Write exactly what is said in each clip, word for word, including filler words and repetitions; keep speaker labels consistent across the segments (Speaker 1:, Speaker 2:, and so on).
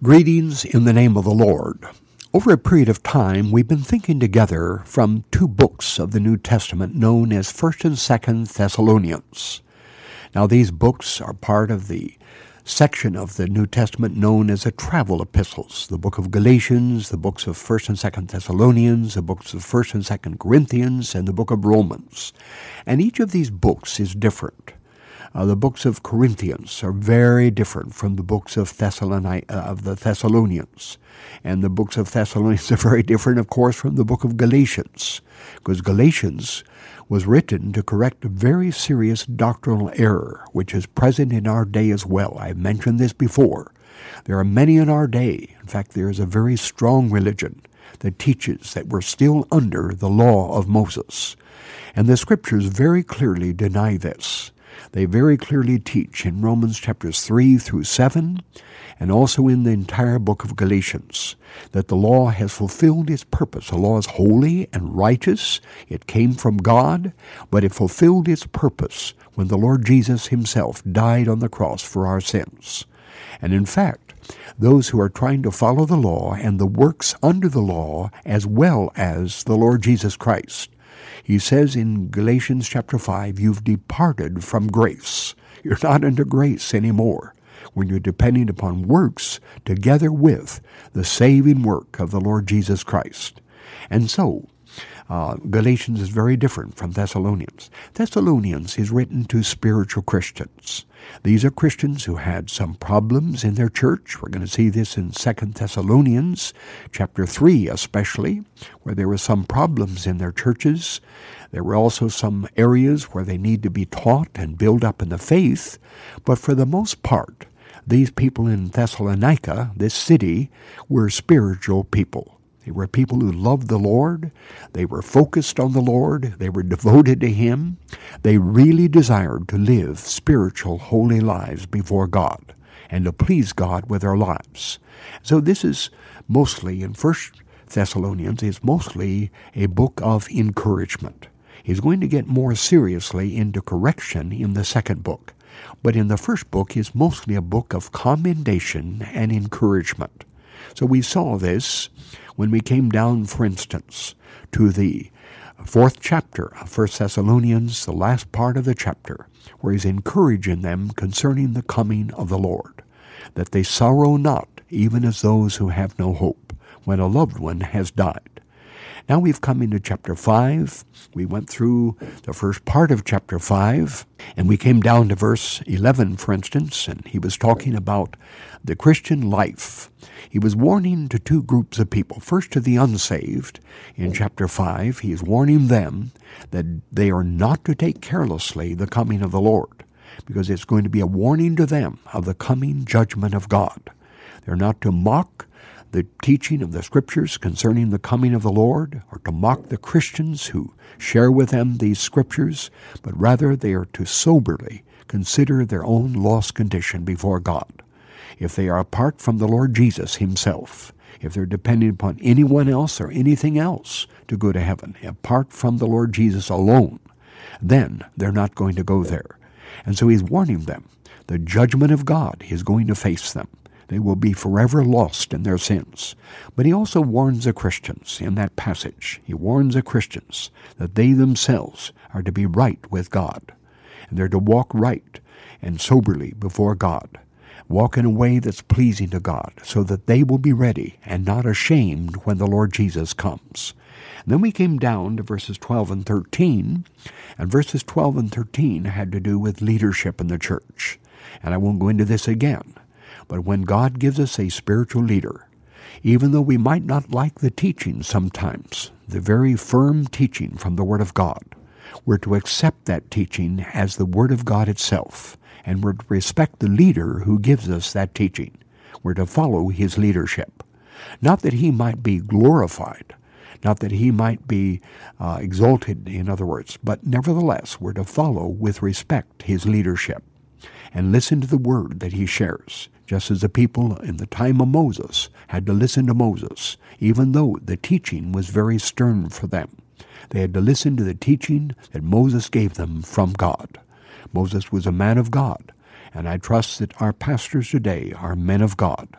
Speaker 1: Greetings in the name of the Lord. Over a period of time, we've been thinking together from two books of the New Testament known as First and Second Thessalonians. Now, these books are part of the section of the New Testament known as the travel epistles, the book of Galatians, the books of First and Second Thessalonians, the books of First and Second Corinthians, and the book of Romans. And each of these books is different. Uh, the books of Corinthians are very different from the books of, Thessaloni- uh, of the Thessalonians. And the books of Thessalonians are very different, of course, from the book of Galatians, because Galatians was written to correct a very serious doctrinal error, which is present in our day as well. I've mentioned this before. There are many in our day. In fact, there is a very strong religion that teaches that we're still under the law of Moses. And the scriptures very clearly deny this. They very clearly teach in Romans chapters three through seven, and also in the entire book of Galatians, that the law has fulfilled its purpose. The law is holy and righteous. It came from God, but it fulfilled its purpose when the Lord Jesus himself died on the cross for our sins. And in fact, those who are trying to follow the law and the works under the law, as well as the Lord Jesus Christ, he says in Galatians chapter five, you've departed from grace. You're not under grace anymore when you're depending upon works together with the saving work of the Lord Jesus Christ. And so, uh, Galatians is very different from Thessalonians. Thessalonians is written to spiritual Christians. These are Christians who had some problems in their church. We're going to see this in Second Thessalonians chapter three especially, where there were some problems in their churches. There were also some areas where they need to be taught and build up in the faith. But for the most part, these people in Thessalonica, this city, were spiritual people. They were people who loved the Lord. They were focused on the Lord. They were devoted to Him. They really desired to live spiritual, holy lives before God and to please God with their lives. So this is mostly, in First Thessalonians, is mostly a book of encouragement. He's going to get more seriously into correction in the second book. But in the first book is mostly a book of commendation and encouragement. So we saw this when we came down, for instance, to the fourth chapter of First Thessalonians, the last part of the chapter, where he's encouraging them concerning the coming of the Lord, that they sorrow not, even as those who have no hope, when a loved one has died. Now we've come into chapter five. We went through the first part of chapter five, and we came down to verse eleven, for instance, and he was talking about the Christian life. He was warning to two groups of people. First, to the unsaved. In chapter five, he is warning them that they are not to take carelessly the coming of the Lord, because it's going to be a warning to them of the coming judgment of God. They're not to mock the teaching of the Scriptures concerning the coming of the Lord, or to mock the Christians who share with them these Scriptures, but rather they are to soberly consider their own lost condition before God. If they are apart from the Lord Jesus himself, if they're depending upon anyone else or anything else to go to heaven, apart from the Lord Jesus alone, then they're not going to go there. And so he's warning them. The judgment of God is going to face them. They will be forever lost in their sins. But he also warns the Christians in that passage. He warns the Christians that they themselves are to be right with God. And they're to walk right and soberly before God. Walk in a way that's pleasing to God, so that they will be ready and not ashamed when the Lord Jesus comes. And then we came down to verses twelve and thirteen, and verses twelve and thirteen had to do with leadership in the church. And I won't go into this again. But when God gives us a spiritual leader, even though we might not like the teaching sometimes, the very firm teaching from the Word of God, we're to accept that teaching as the Word of God itself, and we're to respect the leader who gives us that teaching. We're to follow his leadership. Not that he might be glorified, not that he might be uh, exalted, in other words, but nevertheless, we're to follow with respect his leadership and listen to the word that he shares, just as the people in the time of Moses had to listen to Moses, even though the teaching was very stern for them. They had to listen to the teaching that Moses gave them from God. Moses was a man of God, and I trust that our pastors today are men of God.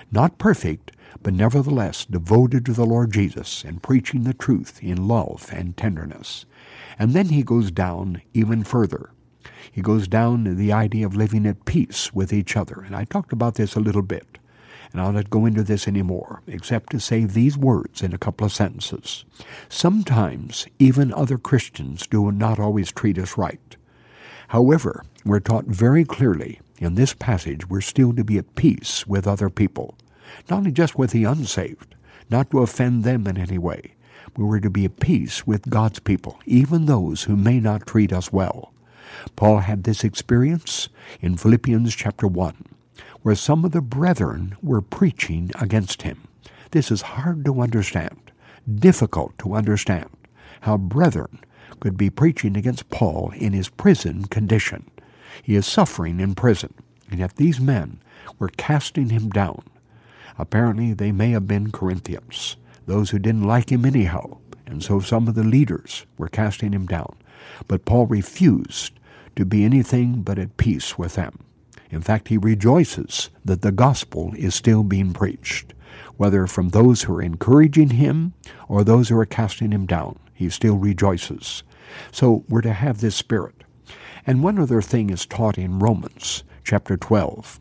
Speaker 1: Not perfect, but nevertheless devoted to the Lord Jesus and preaching the truth in love and tenderness. And then he goes down even further. He goes down to the idea of living at peace with each other. And I talked about this a little bit. And I'll not go into this anymore, except to say these words in a couple of sentences. Sometimes even other Christians do not always treat us right. However, we're taught very clearly in this passage we're still to be at peace with other people. Not only just with the unsaved, not to offend them in any way, but we're to be at peace with God's people, even those who may not treat us well. Paul had this experience in Philippians chapter one, where some of the brethren were preaching against him. This is hard to understand, difficult to understand, how brethren could be preaching against Paul in his prison condition. He is suffering in prison, and yet these men were casting him down. Apparently they may have been Corinthians, those who didn't like him anyhow, and so some of the leaders were casting him down. But Paul refused to be anything but at peace with them. In fact, he rejoices that the gospel is still being preached, whether from those who are encouraging him or those who are casting him down. He still rejoices. So we're to have this spirit. And one other thing is taught in Romans chapter twelve,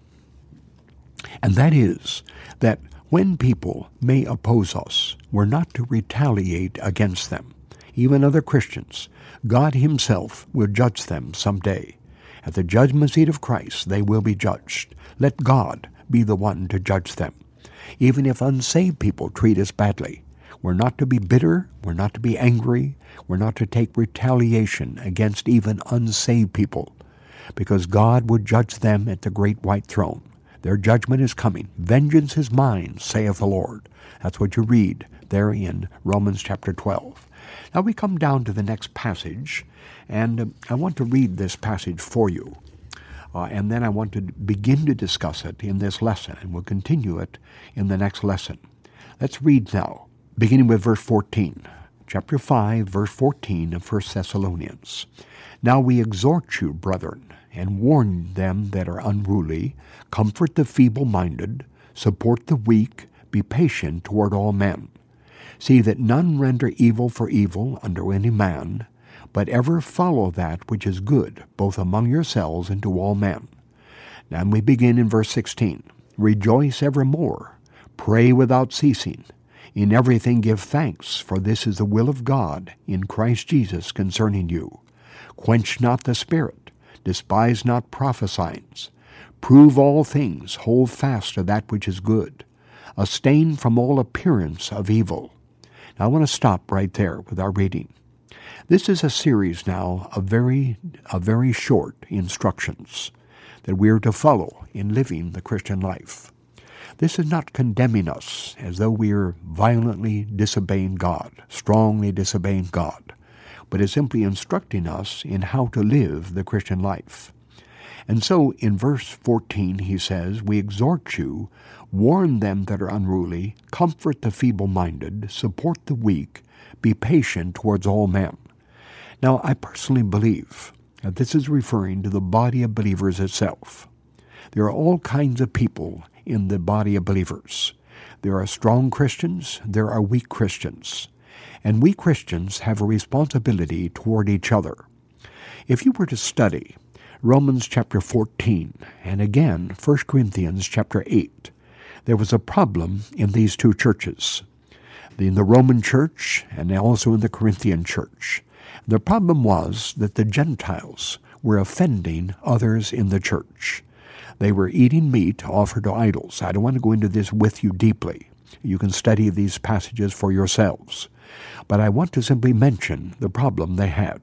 Speaker 1: and that is that when people may oppose us, we're not to retaliate against them. Even other Christians, God himself will judge them someday. At the judgment seat of Christ, they will be judged. Let God be the one to judge them. Even if unsaved people treat us badly, we're not to be bitter, we're not to be angry, we're not to take retaliation against even unsaved people, because God would judge them at the great white throne. Their judgment is coming. Vengeance is mine, saith the Lord. That's what you read there in Romans chapter twelve. Now we come down to the next passage, and uh, I want to read this passage for you. Uh, and then I want to begin to discuss it in this lesson, and we'll continue it in the next lesson. Let's read now, beginning with verse fourteen. Chapter five, verse fourteen of First Thessalonians. Now we exhort you, brethren, and warn them that are unruly, comfort the feeble-minded, support the weak, be patient toward all men. See that none render evil for evil unto any man, but ever follow that which is good, both among yourselves and to all men. Now we begin in verse sixteen. Rejoice evermore, pray without ceasing. In everything give thanks, for this is the will of God in Christ Jesus concerning you. Quench not the spirit, despise not prophesying. Prove all things, hold fast to that which is good. Abstain from all appearance of evil. Now I want to stop right there with our reading. This is a series now of very, of very short instructions that we are to follow in living the Christian life. This is not condemning us as though we are violently disobeying God, strongly disobeying God, but is simply instructing us in how to live the Christian life. And so in verse fourteen he says, we exhort you, warn them that are unruly, comfort the feeble-minded, support the weak, be patient towards all men. Now I personally believe that this is referring to the body of believers itself. There are all kinds of people in the body of believers. There are strong Christians, there are weak Christians. And we Christians have a responsibility toward each other. If you were to study Romans chapter fourteen, and again First Corinthians chapter eight, there was a problem in these two churches, in the Roman church and also in the Corinthian church. The problem was that the Gentiles were offending others in the church. They were eating meat offered to idols. I don't want to go into this with you deeply. You can study these passages for yourselves. But I want to simply mention the problem they had.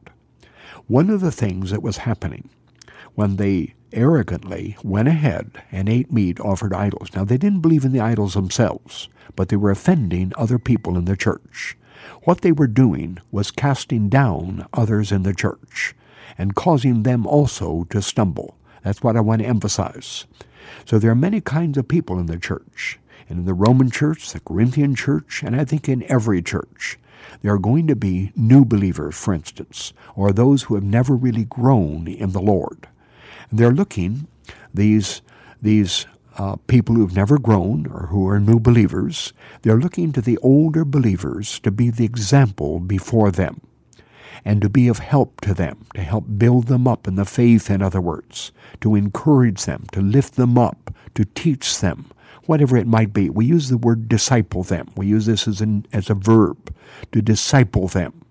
Speaker 1: One of the things that was happening when they arrogantly went ahead and ate meat offered to idols. Now, they didn't believe in the idols themselves, but they were offending other people in the church. What they were doing was casting down others in the church and causing them also to stumble. That's what I want to emphasize. So there are many kinds of people in the church. And in the Roman church, the Corinthian church, and I think in every church, there are going to be new believers, for instance, or those who have never really grown in the Lord. And they're looking, these, these uh, people who've never grown or who are new believers. They're looking to the older believers to be the example before them and to be of help to them, to help build them up in the faith, in other words, to encourage them, to lift them up, to teach them, whatever it might be. We use the word disciple them. We use this as, an, as a verb, to disciple them.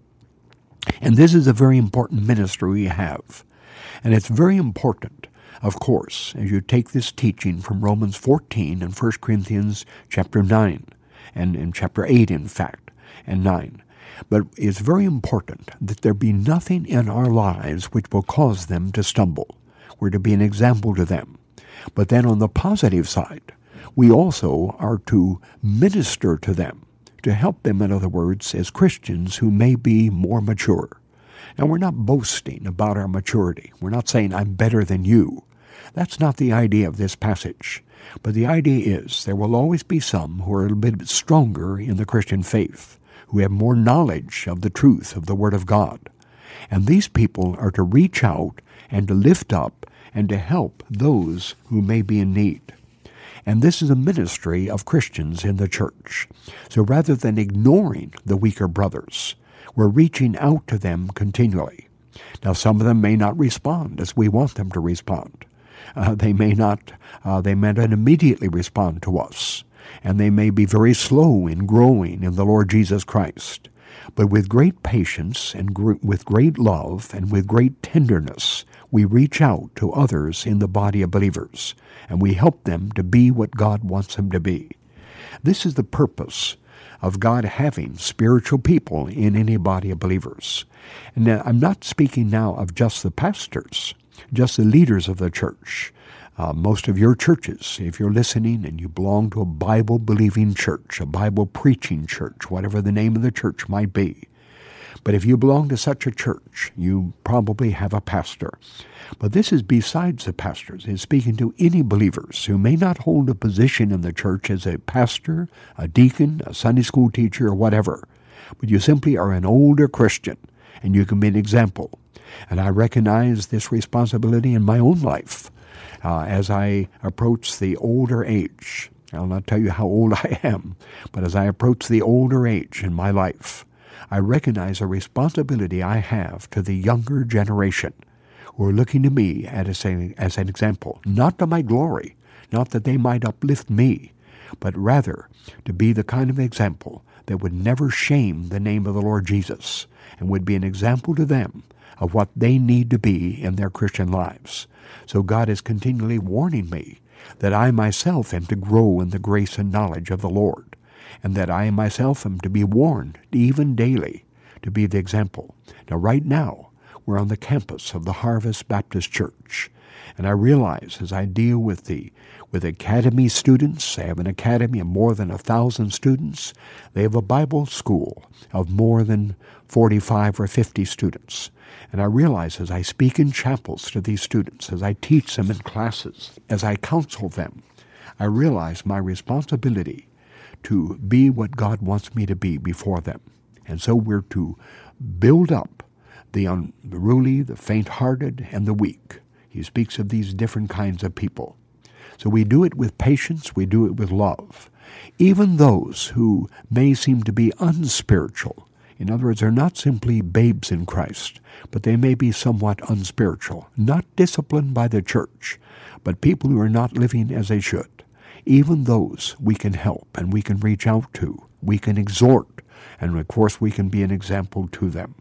Speaker 1: And this is a very important ministry we have. And it's very important, of course, as you take this teaching from Romans fourteen and First Corinthians chapter nine, and in chapter eight, in fact, and nine. But it's very important that there be nothing in our lives which will cause them to stumble. We're to be an example to them. But then on the positive side, we also are to minister to them, to help them, in other words, as Christians who may be more mature. Now, we're not boasting about our maturity. We're not saying, I'm better than you. That's not the idea of this passage. But the idea is there will always be some who are a little bit stronger in the Christian faith, who have more knowledge of the truth of the Word of God. And these people are to reach out and to lift up and to help those who may be in need. And this is a ministry of Christians in the church. So rather than ignoring the weaker brothers, we're reaching out to them continually. Now, some of them may not respond as we want them to respond. Uh, they may not, uh, they may not immediately respond to us. And they may be very slow in growing in the Lord Jesus Christ. But with great patience and gr- with great love and with great tenderness, we reach out to others in the body of believers, and we help them to be what God wants them to be. This is the purpose of God having spiritual people in any body of believers. And now, I'm not speaking now of just the pastors, just the leaders of the church. Uh, most of your churches, if you're listening and you belong to a Bible-believing church, a Bible-preaching church, whatever the name of the church might be. But if you belong to such a church, you probably have a pastor. But this is besides the pastors. It's speaking to any believers who may not hold a position in the church as a pastor, a deacon, a Sunday school teacher, or whatever. But you simply are an older Christian, and you can be an example. And I recognize this responsibility in my own life. Uh, as I approach the older age, I'll not tell you how old I am, but as I approach the older age in my life, I recognize a responsibility I have to the younger generation who are looking to me as, a, as an example, not to my glory, not that they might uplift me, but rather to be the kind of example that would never shame the name of the Lord Jesus and would be an example to them of what they need to be in their Christian lives. So God is continually warning me that I myself am to grow in the grace and knowledge of the Lord, and that I myself am to be warned even daily to be the example. Now, right now, we're on the campus of the Harvest Baptist Church, and I realize as I deal with the with academy students, they have an academy of more than a thousand students. They have a Bible school of more than forty-five or fifty students. And I realize as I speak in chapels to these students, as I teach them in classes, as I counsel them, I realize my responsibility to be what God wants me to be before them. And so we're to build up the unruly, the faint-hearted, and the weak. He speaks of these different kinds of people. So we do it with patience, we do it with love. Even those who may seem to be unspiritual, in other words, they're not simply babes in Christ, but they may be somewhat unspiritual, not disciplined by the church, but people who are not living as they should. Even those we can help and we can reach out to, we can exhort, and of course we can be an example to them.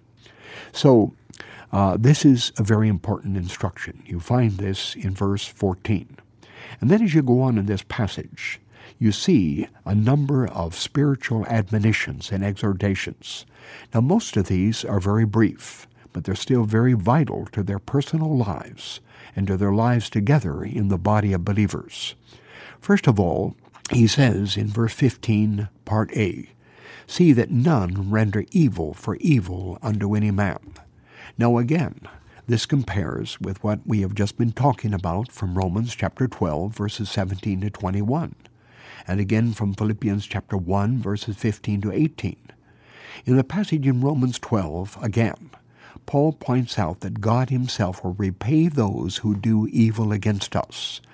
Speaker 1: So uh, this is a very important instruction. You find this in verse fourteen. And then as you go on in this passage, you see a number of spiritual admonitions and exhortations. Now, most of these are very brief, but they're still very vital to their personal lives and to their lives together in the body of believers. First of all, he says in verse fifteen, part A, "See that none render evil for evil unto any man." Now again, this compares with what we have just been talking about from Romans chapter twelve, verses seventeen to twenty-one, and again from Philippians chapter one, verses fifteen to eighteen. In the passage in Romans twelve, again, Paul points out that God himself will repay those who do evil against us,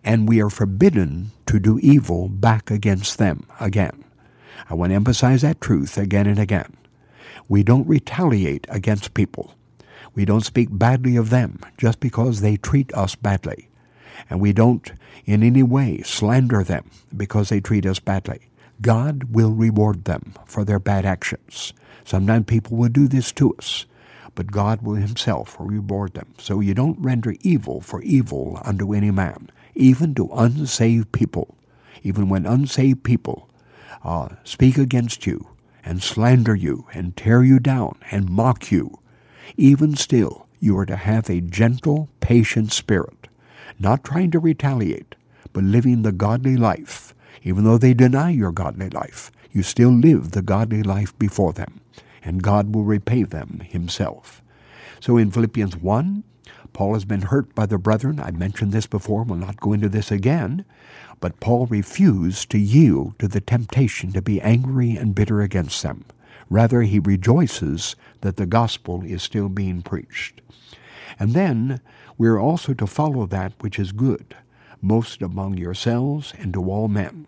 Speaker 1: and we are forbidden to do evil back against them again. I want to emphasize that truth again and again. We don't retaliate against people. We don't speak badly of them just because they treat us badly. And we don't in any way slander them because they treat us badly. God will reward them for their bad actions. Sometimes people will do this to us, but God will himself reward them. So you don't render evil for evil unto any man, even to unsaved people. Even when unsaved people uh, speak against you and slander you and tear you down and mock you, even still you are to have a gentle, patient spirit, not trying to retaliate, but living the godly life. Even though they deny your godly life, you still live the godly life before them, and God will repay them himself. So in Philippians one, Paul has been hurt by the brethren. I mentioned this before, we'll not go into this again, but Paul refused to yield to the temptation to be angry and bitter against them. Rather, he rejoices that the gospel is still being preached. And then we are also to follow that which is good, most among yourselves and to all men.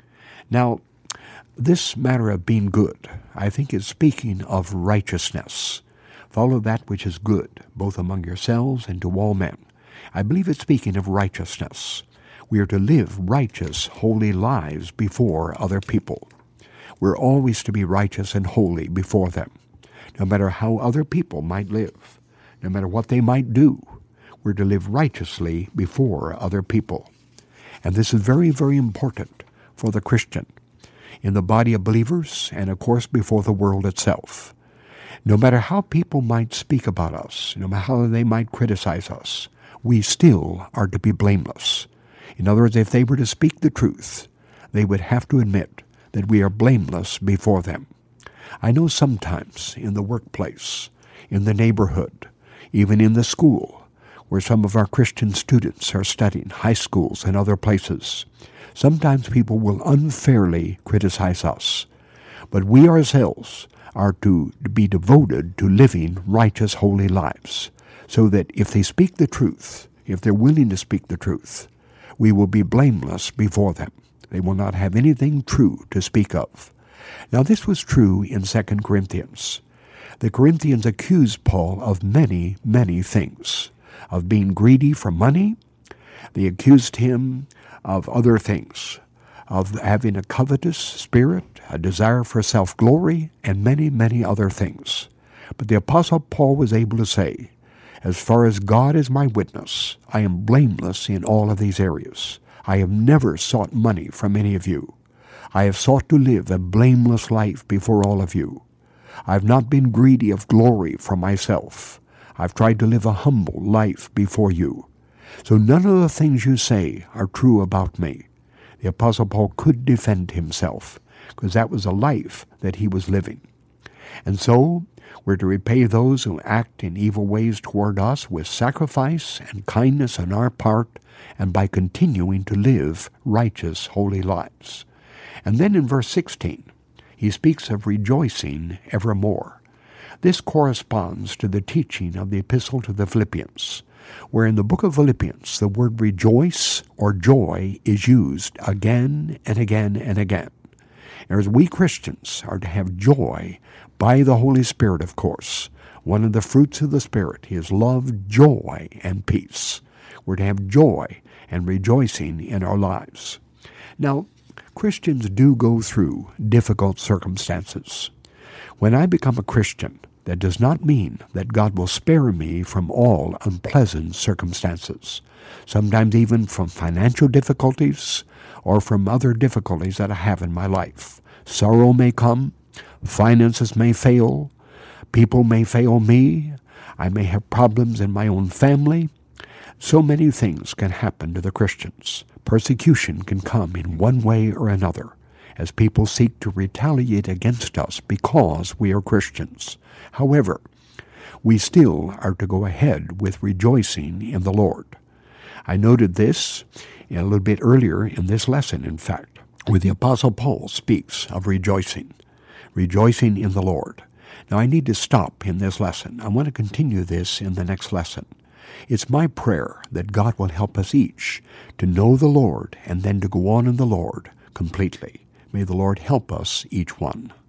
Speaker 1: Now, this matter of being good, I think, is speaking of righteousness. Follow that which is good, both among yourselves and to all men. I believe it's speaking of righteousness. We are to live righteous, holy lives before other people. We're always to be righteous and holy before them, no matter how other people might live, no matter what they might do. We're to live righteously before other people. And this is very, very important for the Christian in the body of believers and, of course, before the world itself. No matter how people might speak about us, no matter how they might criticize us, we still are to be blameless. In other words, if they were to speak the truth, they would have to admit that we are blameless before them. I know sometimes in the workplace, in the neighborhood, even in the school, where some of our Christian students are studying, high schools and other places, sometimes people will unfairly criticize us. But we ourselves are to be devoted to living righteous, holy lives, so that if they speak the truth, if they're willing to speak the truth, we will be blameless before them. They will not have anything true to speak of. Now, this was true in Second Corinthians. The Corinthians accused Paul of many, many things, of being greedy for money. They accused him of other things, of having a covetous spirit, a desire for self-glory, and many, many other things. But the Apostle Paul was able to say, as far as God is my witness, I am blameless in all of these areas. I have never sought money from any of you. I have sought to live a blameless life before all of you. I have not been greedy of glory for myself. I've tried to live a humble life before you. So none of the things you say are true about me. The Apostle Paul could defend himself, because that was a life that he was living. And so we're to repay those who act in evil ways toward us with sacrifice and kindness on our part, and by continuing to live righteous, holy lives. And then in verse sixteen, he speaks of rejoicing evermore. This corresponds to the teaching of the epistle to the Philippians, where in the book of Philippians the word rejoice or joy is used again and again and again. As we Christians are to have joy by the Holy Spirit, of course. One of the fruits of the Spirit is love, joy, and peace. We're to have joy and rejoicing in our lives. Now, Christians do go through difficult circumstances. When I become a Christian, that does not mean that God will spare me from all unpleasant circumstances, sometimes even from financial difficulties or from other difficulties that I have in my life. Sorrow may come, finances may fail, people may fail me, I may have problems in my own family. So many things can happen to the Christians. Persecution can come in one way or another, as people seek to retaliate against us because we are Christians. However, we still are to go ahead with rejoicing in the Lord. I noted this a little bit earlier in this lesson, in fact, where the Apostle Paul speaks of rejoicing, rejoicing in the Lord. Now, I need to stop in this lesson. I want to continue this in the next lesson. It's my prayer that God will help us each to know the Lord and then to go on in the Lord completely. May the Lord help us, each one.